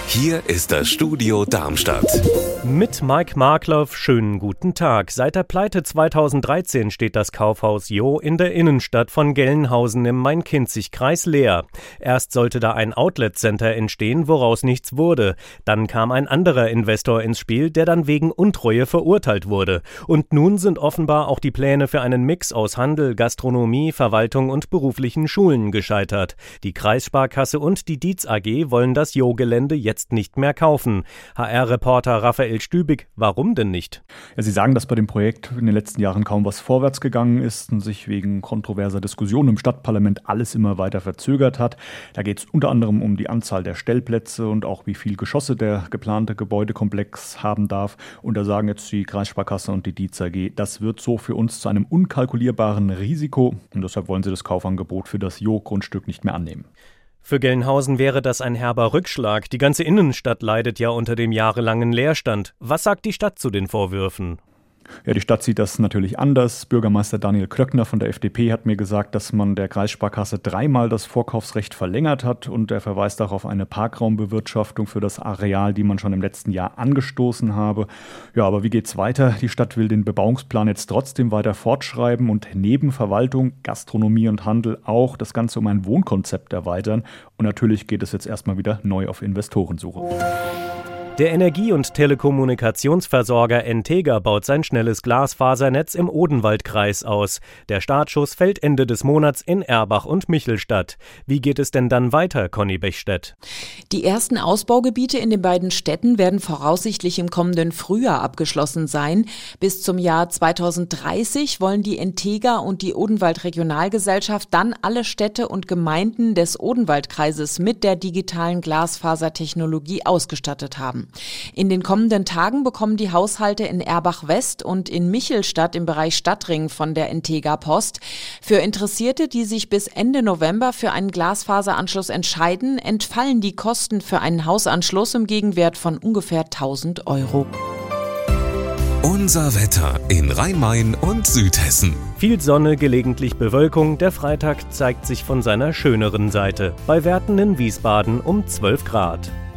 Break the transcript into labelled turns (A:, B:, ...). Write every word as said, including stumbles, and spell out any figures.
A: Hier ist das Studio Darmstadt.
B: Mit Mike Markloff, schönen guten Tag. Seit der Pleite zweitausenddreizehn steht das Kaufhaus Jo in der Innenstadt von Gelnhausen im Main-Kinzig-Kreis leer. Erst sollte da ein Outlet-Center entstehen, woraus nichts wurde. Dann kam ein anderer Investor ins Spiel, der dann wegen Untreue verurteilt wurde. Und nun sind offenbar auch die Pläne für einen Mix aus Handel, Gastronomie, Verwaltung und beruflichen Schulen gescheitert. Die Kreissparkasse und die Dietz A G wollen das Jo-Gelände jetzt nicht mehr kaufen. H R-Reporter Raphael Stübig, warum denn nicht?
C: Ja, Sie sagen, dass bei dem Projekt in den letzten Jahren kaum was vorwärts gegangen ist und sich wegen kontroverser Diskussionen im Stadtparlament alles immer weiter verzögert hat. Da geht es unter anderem um die Anzahl der Stellplätze und auch wie viel Geschosse der geplante Gebäudekomplex haben darf. Und da sagen jetzt die Kreissparkasse und die Dietz A G, das wird so für uns zu einem unkalkulierbaren Risiko und deshalb wollen sie das Kaufangebot für das Jo-Grundstück nicht mehr annehmen.
B: Für Gelnhausen wäre das ein herber Rückschlag. Die ganze Innenstadt leidet ja unter dem jahrelangen Leerstand. Was sagt die Stadt zu den Vorwürfen?
C: Ja, die Stadt sieht das natürlich anders. Bürgermeister Daniel Klöckner von der F D P hat mir gesagt, dass man der Kreissparkasse dreimal das Vorkaufsrecht verlängert hat und er verweist auch auf eine Parkraumbewirtschaftung für das Areal, die man schon im letzten Jahr angestoßen habe. Ja, aber wie geht's weiter? Die Stadt will den Bebauungsplan jetzt trotzdem weiter fortschreiben und neben Verwaltung, Gastronomie und Handel auch das Ganze um ein Wohnkonzept erweitern. Und natürlich geht es jetzt erstmal wieder neu auf Investorensuche.
B: Der Energie- und Telekommunikationsversorger Entega baut sein schnelles Glasfasernetz im Odenwaldkreis aus. Der Startschuss fällt Ende des Monats in Erbach und Michelstadt. Wie geht es denn dann weiter, Conny Bechstedt?
D: Die ersten Ausbaugebiete in den beiden Städten werden voraussichtlich im kommenden Frühjahr abgeschlossen sein. Bis zum Jahr zweitausenddreißig wollen die Entega und die Odenwald Regionalgesellschaft dann alle Städte und Gemeinden des Odenwaldkreises mit der digitalen Glasfasertechnologie ausgestattet haben. In den kommenden Tagen bekommen die Haushalte in Erbach-West und in Michelstadt im Bereich Stadtring von der Entega Post. Für Interessierte, die sich bis Ende November für einen Glasfaseranschluss entscheiden, entfallen die Kosten für einen Hausanschluss im Gegenwert von ungefähr tausend Euro.
A: Unser Wetter in Rhein-Main und Südhessen.
B: Viel Sonne, gelegentlich Bewölkung. Der Freitag zeigt sich von seiner schöneren Seite. Bei Werten in Wiesbaden um zwölf Grad.